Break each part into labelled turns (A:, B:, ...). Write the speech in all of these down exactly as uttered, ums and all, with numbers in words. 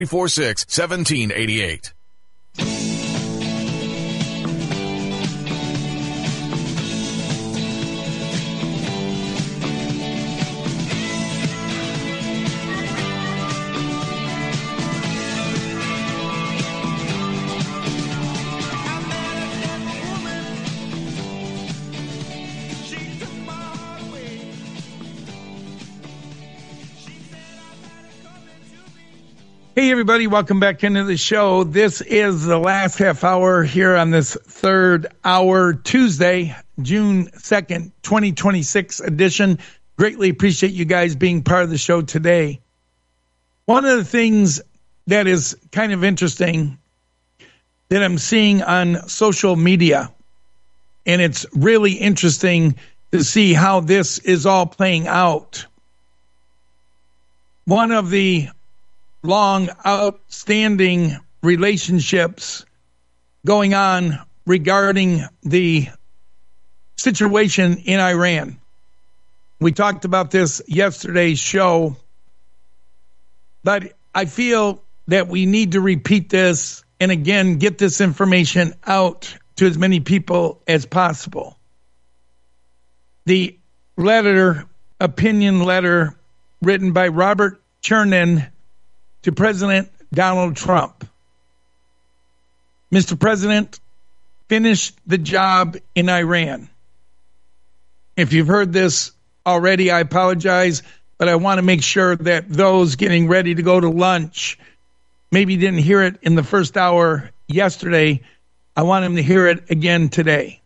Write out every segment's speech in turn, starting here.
A: four six, one seven eight eight.
B: Hey, everybody. Welcome back into the show. This is the last half hour here on this third hour, Tuesday, June second, twenty twenty-six edition. Greatly appreciate you guys being part of the show today. One of the things that is kind of interesting that I'm seeing on social media, and it's really interesting to see how this is all playing out. One of the long outstanding relationships going on regarding the situation in Iran. We talked about this yesterday's show, but I feel that we need to repeat this and again get this information out to as many people as possible. The letter, opinion letter written by Robert Chernin to President Donald Trump. Mister President, finish the job in Iran. If you've heard this already, I apologize, but I want to make sure that those getting ready to go to lunch maybe didn't hear it in the first hour yesterday. I want them to hear it again today.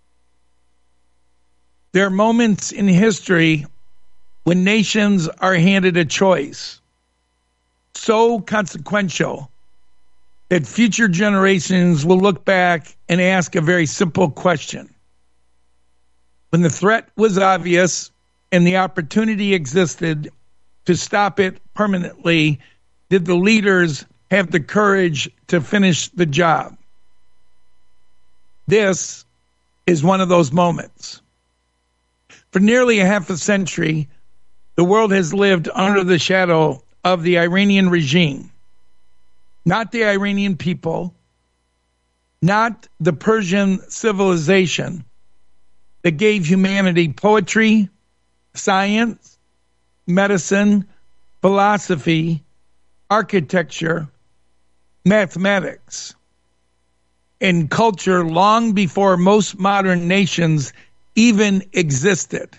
B: There are moments in history when nations are handed a choice so consequential that future generations will look back and ask a very simple question. When the threat was obvious and the opportunity existed to stop it permanently, did the leaders have the courage to finish the job? This is one of those moments. For nearly a half a century, the world has lived under the shadow of the Iranian regime, not the Iranian people, not the Persian civilization that gave humanity poetry, science, medicine, philosophy, architecture, mathematics, and culture long before most modern nations even existed.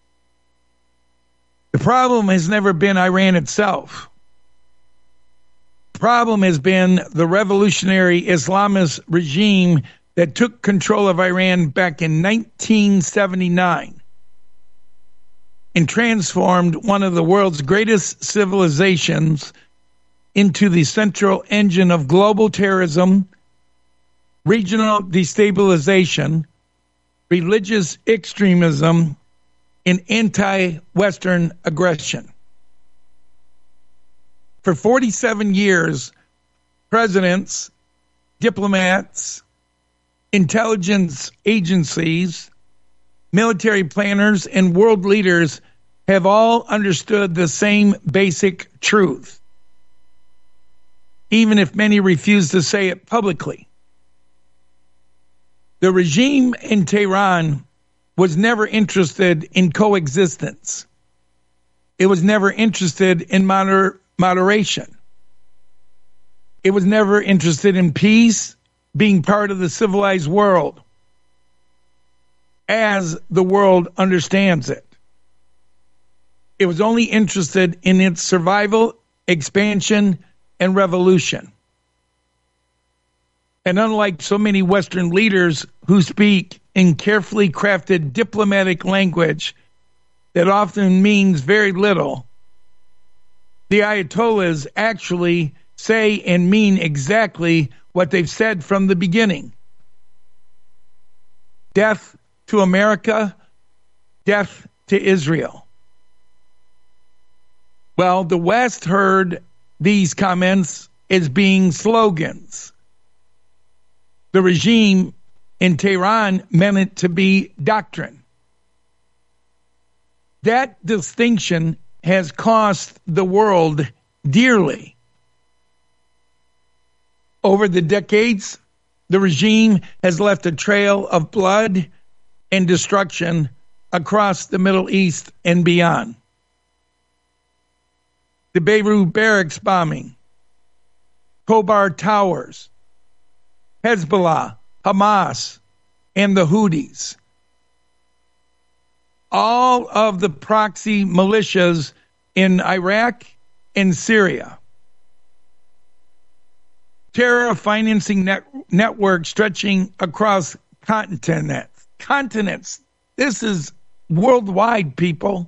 B: The problem has never been Iran itself. The problem has been the revolutionary Islamist regime that took control of Iran back in nineteen seventy-nine and transformed one of the world's greatest civilizations into the central engine of global terrorism, regional destabilization, religious extremism, in anti-Western aggression. For forty-seven years, presidents, diplomats, intelligence agencies, military planners, and world leaders have all understood the same basic truth, even if many refuse to say it publicly. The regime in Tehran was never interested in coexistence. It was never interested in moder- moderation. It was never interested in peace, being part of the civilized world as the world understands it. It was only interested in its survival, expansion, and revolution. And unlike so many Western leaders who speak in carefully crafted diplomatic language that often means very little, the Ayatollahs actually say and mean exactly what they've said from the beginning. Death to America, death to Israel. Well, the West heard these comments as being slogans. The regime in Tehran meant it to be doctrine. That distinction has cost the world dearly. Over the decades, the regime has left a trail of blood and destruction across the Middle East and beyond. The Beirut barracks bombing, Khobar Towers, Hezbollah, Hamas, and the Houthis. All of the proxy militias in Iraq and Syria. Terror financing net, network stretching across continents. Continents. This is worldwide, people.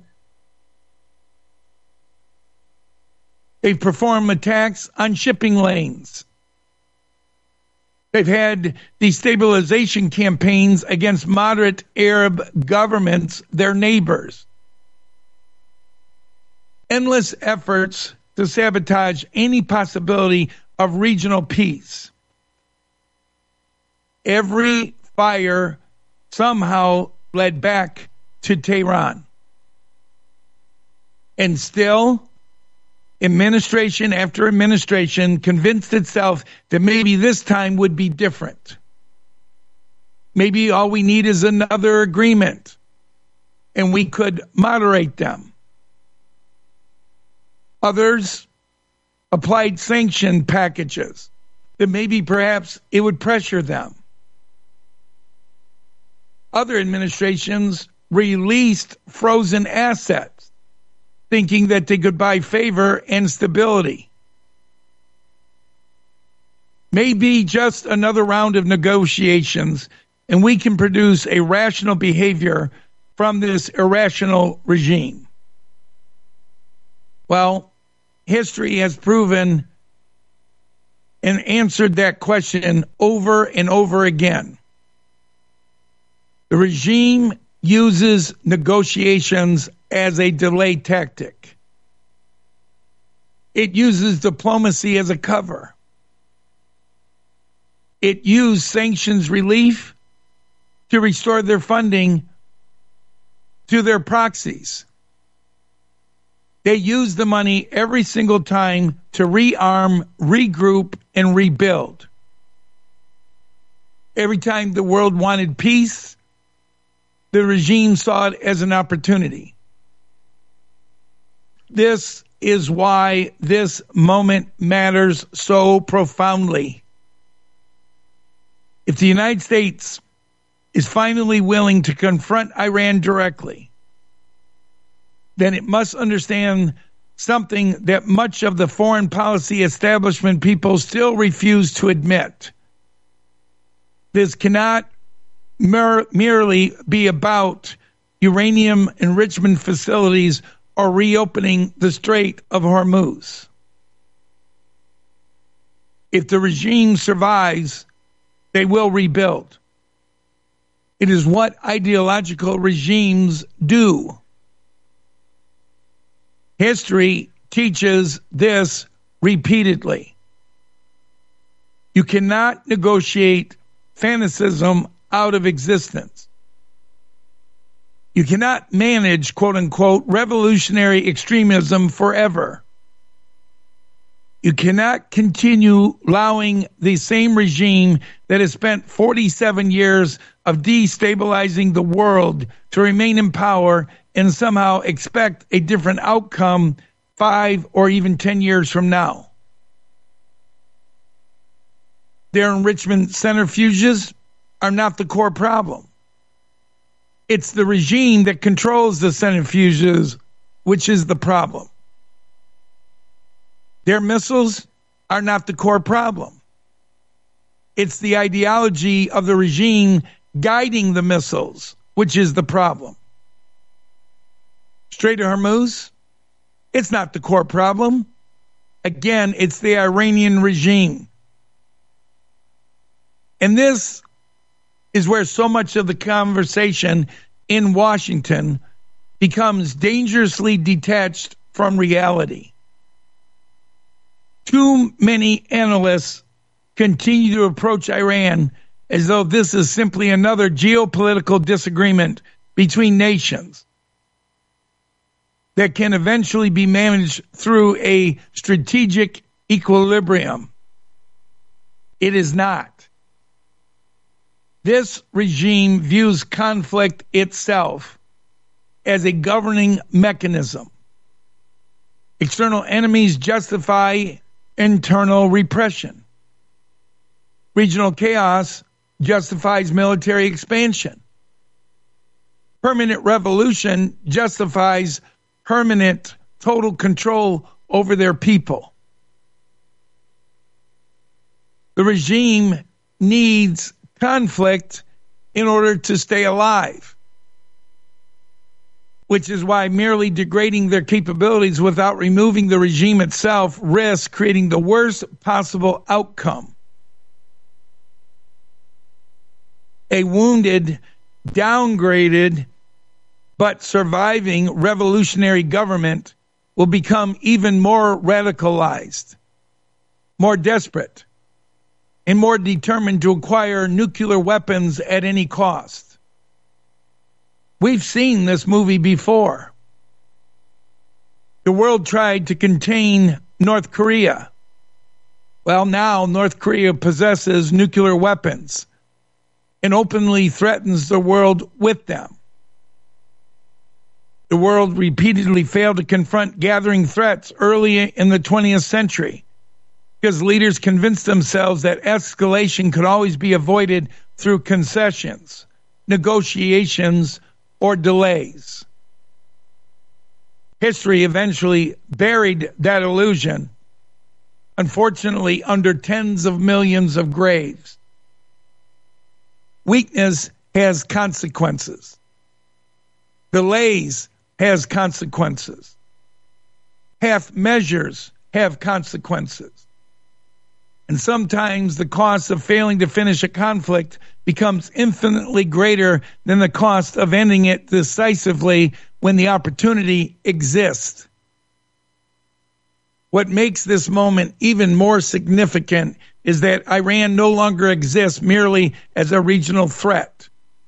B: They've performed attacks on shipping lanes. They've had destabilization campaigns against moderate Arab governments, their neighbors. Endless efforts to sabotage any possibility of regional peace. Every fire somehow led back to Tehran. And still, administration after administration convinced itself that maybe this time would be different. Maybe all we need is another agreement, and we could moderate them. Others applied sanction packages that maybe perhaps it would pressure them. Other administrations released frozen assets, thinking that they could buy favor and stability. Maybe just another round of negotiations, and we can produce a rational behavior from this irrational regime. Well, history has proven and answered that question over and over again. The regime uses negotiations as a delay tactic. It uses diplomacy as a cover. It used sanctions relief to restore their funding to their proxies. They use the money every single time to rearm, regroup, and rebuild. Every time the world wanted peace, the regime saw it as an opportunity. This is why this moment matters so profoundly. If the United States is finally willing to confront Iran directly, then it must understand something that much of the foreign policy establishment people still refuse to admit. This cannot mer- merely be about uranium enrichment facilities or reopening the Strait of Hormuz. If the regime survives, they will rebuild. It is what ideological regimes do. History teaches this repeatedly. You cannot negotiate fanaticism out of existence. You cannot manage, quote unquote, revolutionary extremism forever. You cannot continue allowing the same regime that has spent forty-seven years of destabilizing the world to remain in power and somehow expect a different outcome five or even ten years from now. Their enrichment centrifuges are not the core problem. It's the regime that controls the centrifuges, which is the problem. Their missiles are not the core problem. It's the ideology of the regime guiding the missiles, which is the problem. Strait of Hormuz, it's not the core problem. Again, it's the Iranian regime. And this is where so much of the conversation in Washington becomes dangerously detached from reality. Too many analysts continue to approach Iran as though this is simply another geopolitical disagreement between nations that can eventually be managed through a strategic equilibrium. It is not. This regime views conflict itself as a governing mechanism. External enemies justify internal repression. Regional chaos justifies military expansion. Permanent revolution justifies permanent total control over their people. The regime needs conflict in order to stay alive, which is why merely degrading their capabilities without removing the regime itself risks creating the worst possible outcome. A wounded, downgraded, but surviving revolutionary government will become even more radicalized, more desperate, and more determined to acquire nuclear weapons at any cost. We've seen this movie before. The world tried to contain North Korea. Well, now North Korea possesses nuclear weapons and openly threatens the world with them. The world repeatedly failed to confront gathering threats early in the twentieth century because leaders convinced themselves that escalation could always be avoided through concessions, negotiations, or delays. History eventually buried that illusion, unfortunately, under tens of millions of graves. Weakness has consequences. Delays has consequences. Half measures have consequences. And sometimes the cost of failing to finish a conflict becomes infinitely greater than the cost of ending it decisively when the opportunity exists. What makes this moment even more significant is that Iran no longer exists merely as a regional threat.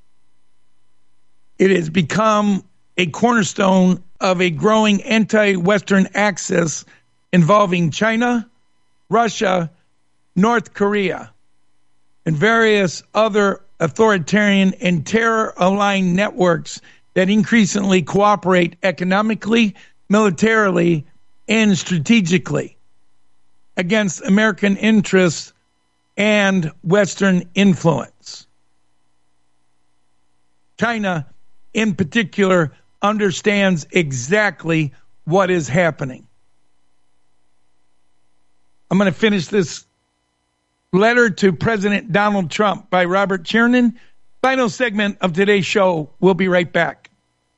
B: It has become a cornerstone of a growing anti-Western axis involving China, Russia, North Korea, and various other authoritarian and terror-aligned networks that increasingly cooperate economically, militarily, and strategically against American interests and Western influence. China, in particular, understands exactly what is happening. I'm going to finish this letter to President Donald Trump by Robert Chernin. Final segment of today's show. We'll be right back.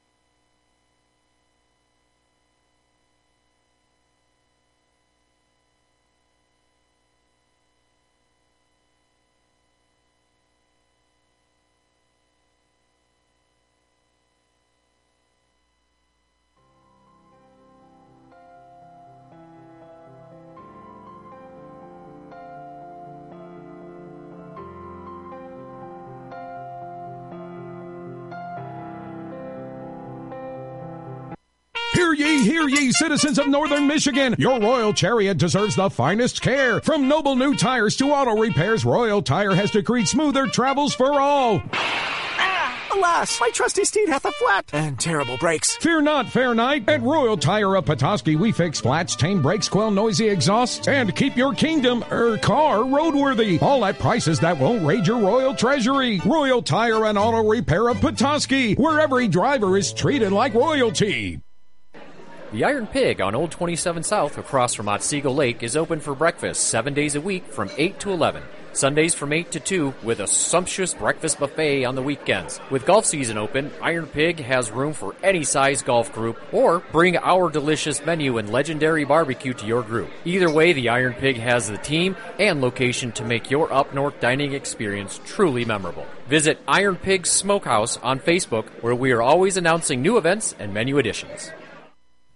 C: Hear ye, hear ye, citizens of northern Michigan. Your Royal Chariot deserves the finest care. From noble new tires to auto repairs, Royal Tire has decreed smoother travels for all.
D: Alas, my trusty steed hath a flat and terrible brakes.
C: Fear not, fair knight. At Royal Tire of Petoskey, we fix flats, tame brakes, quell noisy exhausts, and keep your kingdom, er, car roadworthy. All at prices that won't raid your royal treasury. Royal Tire and Auto Repair of Petoskey, where every driver is treated like royalty.
E: The Iron Pig on Old twenty-seven South across from Otsego Lake is open for breakfast seven days a week from eight to eleven. Sundays from eight to two with a sumptuous breakfast buffet on the weekends. With golf season open, Iron Pig has room for any size golf group, or bring our delicious menu and legendary barbecue to your group. Either way, the Iron Pig has the team and location to make your up-north dining experience truly memorable. Visit Iron Pig Smokehouse on Facebook, where we are always announcing new events and menu additions.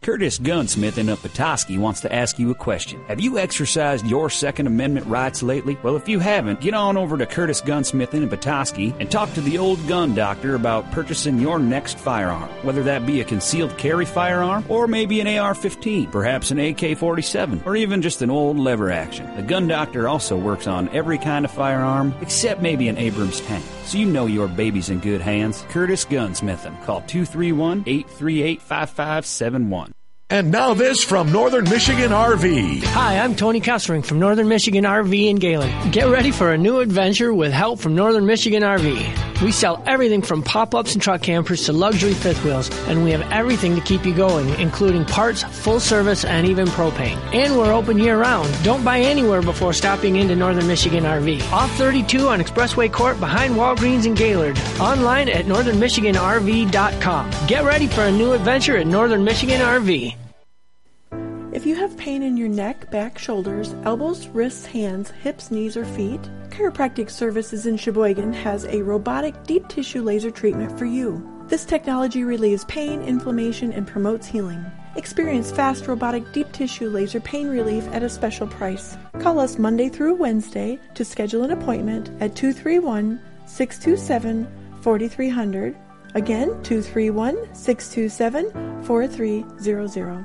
F: Curtis Gunsmithing of Petoskey wants to ask you a question. Have you exercised your Second Amendment rights lately? Well, if you haven't, get on over to Curtis Gunsmithing in Petoskey and talk to the old gun doctor about purchasing your next firearm. Whether that be a concealed carry firearm or maybe an A R fifteen, perhaps an A K forty-seven, or even just an old lever action. The gun doctor also works on every kind of firearm except maybe an Abrams tank. So you know your baby's in good hands. Curtis Gunsmithing. Call two three one, eight three eight, five five seven one.
A: And now this from Northern Michigan R V.
G: Hi, I'm Tony Kessering from Northern Michigan R V in Galen. Get ready for a new adventure with help from Northern Michigan R V. We sell everything from pop-ups and truck campers to luxury fifth wheels, and we have everything to keep you going, including parts, full service, and even propane. And we're open year-round. Don't buy anywhere before stopping into Northern Michigan R V. Off thirty-two on Expressway Court behind Walgreens in Gaylord. Online at northern michigan r v dot com. Get ready for a new adventure at Northern Michigan R V.
H: If you have pain in your neck, back, shoulders, elbows, wrists, hands, hips, knees, or feet, Chiropractic Services in Sheboygan has a robotic deep tissue laser treatment for you. This technology relieves pain, inflammation, and promotes healing. Experience fast robotic deep tissue laser pain relief at a special price. Call us Monday through Wednesday to schedule an appointment at two three one, six two seven, four three zero zero. Again, two three one, six two seven, four three zero zero.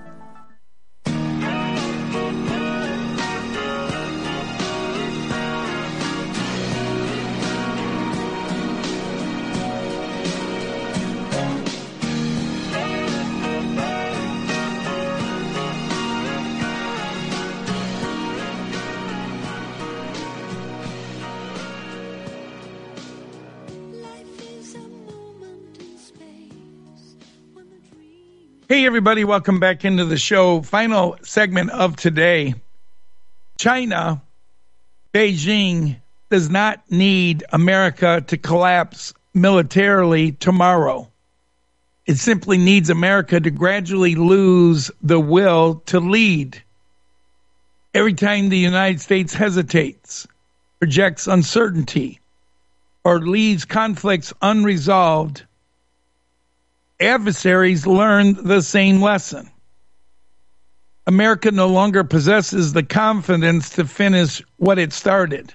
B: Hey, everybody, welcome back into the show. Final segment of today. China, Beijing, does not need America to collapse militarily tomorrow. It simply needs America to gradually lose the will to lead. Every time the United States hesitates, projects uncertainty, or leaves conflicts unresolved, adversaries learned the same lesson. America no longer possesses the confidence to finish what it started.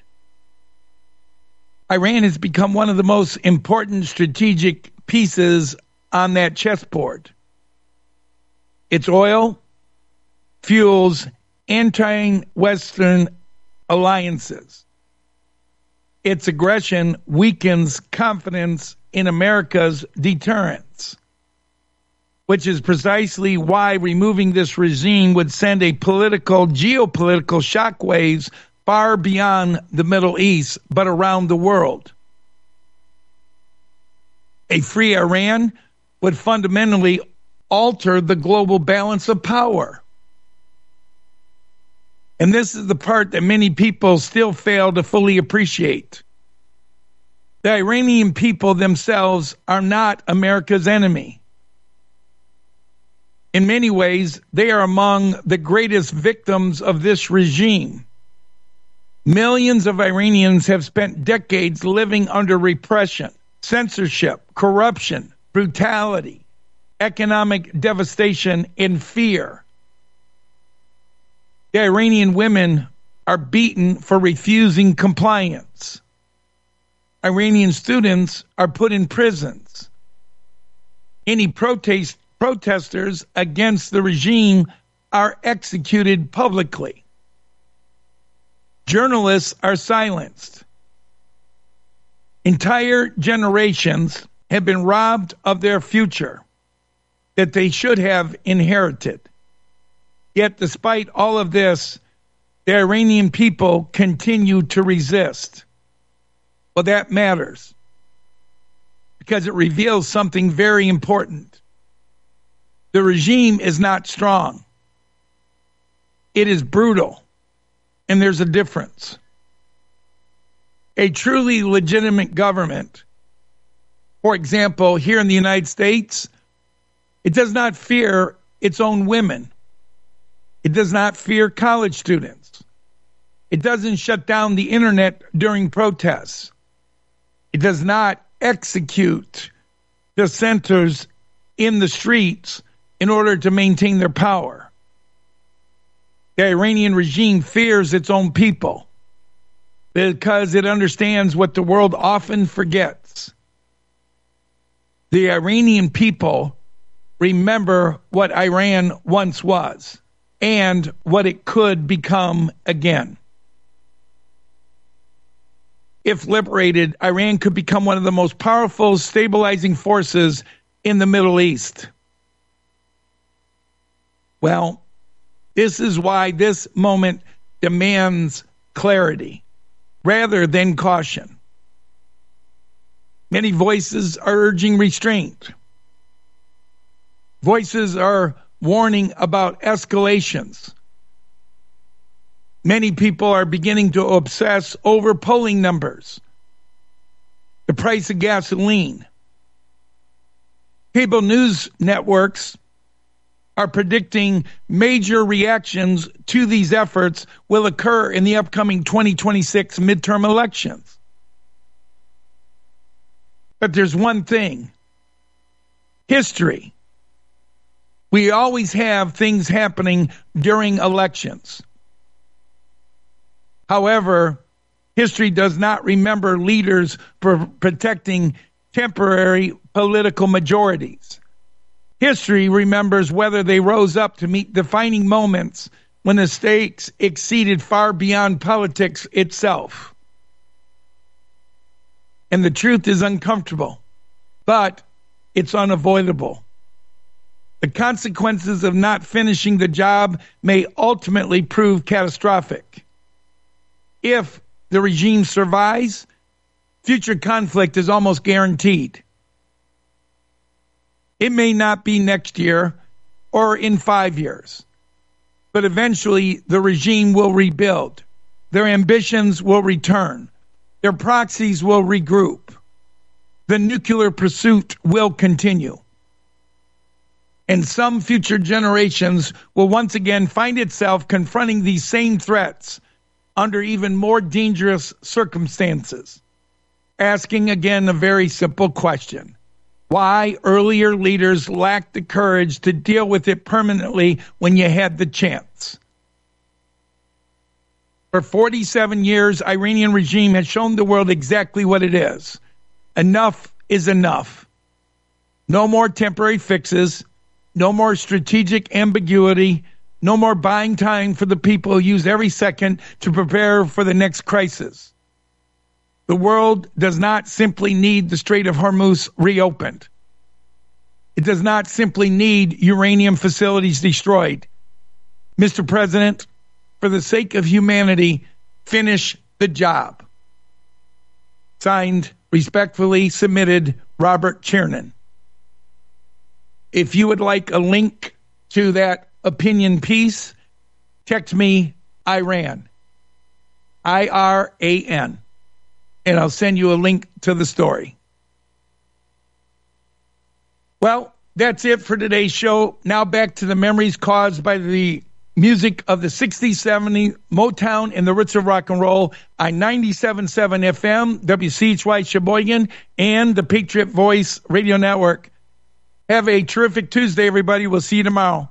B: Iran has become one of the most important strategic pieces on that chessboard. Its oil fuels anti-Western alliances. Its aggression weakens confidence in America's deterrence, which is precisely why removing this regime would send a political, geopolitical shockwaves far beyond the Middle East, but around the world. A free Iran would fundamentally alter the global balance of power. And this is the part that many people still fail to fully appreciate. The Iranian people themselves are not America's enemy. In many ways, they are among the greatest victims of this regime. Millions of Iranians have spent decades living under repression, censorship, corruption, brutality, economic devastation, and fear. The Iranian women are beaten for refusing compliance. Iranian students are put in prisons. Any protest Protesters against the regime are executed publicly. Journalists are silenced. Entire generations have been robbed of their future that they should have inherited. Yet, despite all of this, the Iranian people continue to resist. Well, that matters because it reveals something very important. The regime is not strong. It is brutal, and there's a difference. A truly legitimate government, for example, here in the United States, it does not fear its own women. It does not fear college students. It doesn't shut down the internet during protests. It does not execute dissenters in the streets in order to maintain their power. The Iranian regime fears its own people because it understands what the world often forgets. The Iranian people remember what Iran once was and what it could become again. If liberated, Iran could become one of the most powerful stabilizing forces in the Middle East. Well, this is why this moment demands clarity rather than caution. Many voices are urging restraint. Voices are warning about escalations. Many people are beginning to obsess over polling numbers, the price of gasoline. Cable news networks are predicting major reactions to these efforts will occur in the upcoming twenty twenty-six midterm elections. But there's one thing: history. We always have things happening during elections. However, history does not remember leaders for protecting temporary political majorities. History remembers whether they rose up to meet defining moments when the stakes exceeded far beyond politics itself. And the truth is uncomfortable, but it's unavoidable. The consequences of not finishing the job may ultimately prove catastrophic. If the regime survives, future conflict is almost guaranteed. It may not be next year or in five years, but eventually the regime will rebuild. Their ambitions will return. Their proxies will regroup. The nuclear pursuit will continue. And some future generations will once again find itself confronting these same threats under even more dangerous circumstances, asking again a very simple question: why earlier leaders lacked the courage to deal with it permanently when you had the chance. For forty-seven years, Iranian regime has shown the world exactly what it is. Enough is enough. No more temporary fixes, no more strategic ambiguity, no more buying time for the people who use every second to prepare for the next crisis. The world does not simply need the Strait of Hormuz reopened. It does not simply need uranium facilities destroyed. Mister President, for the sake of humanity, finish the job. Signed, respectfully submitted, Robert Chernin. If you would like a link to that opinion piece, text me Iran, I R A N, and I'll send you a link to the story. Well, that's it for today's show. Now back to the memories caused by the music of the sixties, seventies, Motown, and the roots of rock and roll on ninety-seven point seven F M, W C H Y Sheboygan, and the Patriot Voice Radio Network. Have a terrific Tuesday, everybody. We'll see you tomorrow.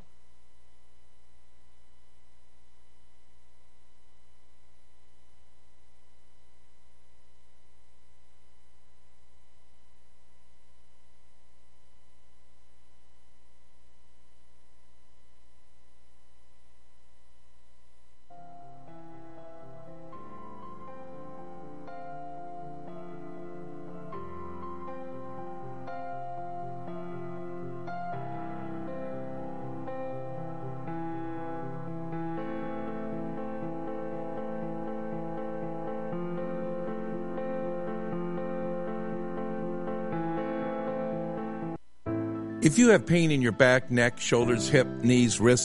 A: If you have pain in your back, neck, shoulders, hip, knees, wrists,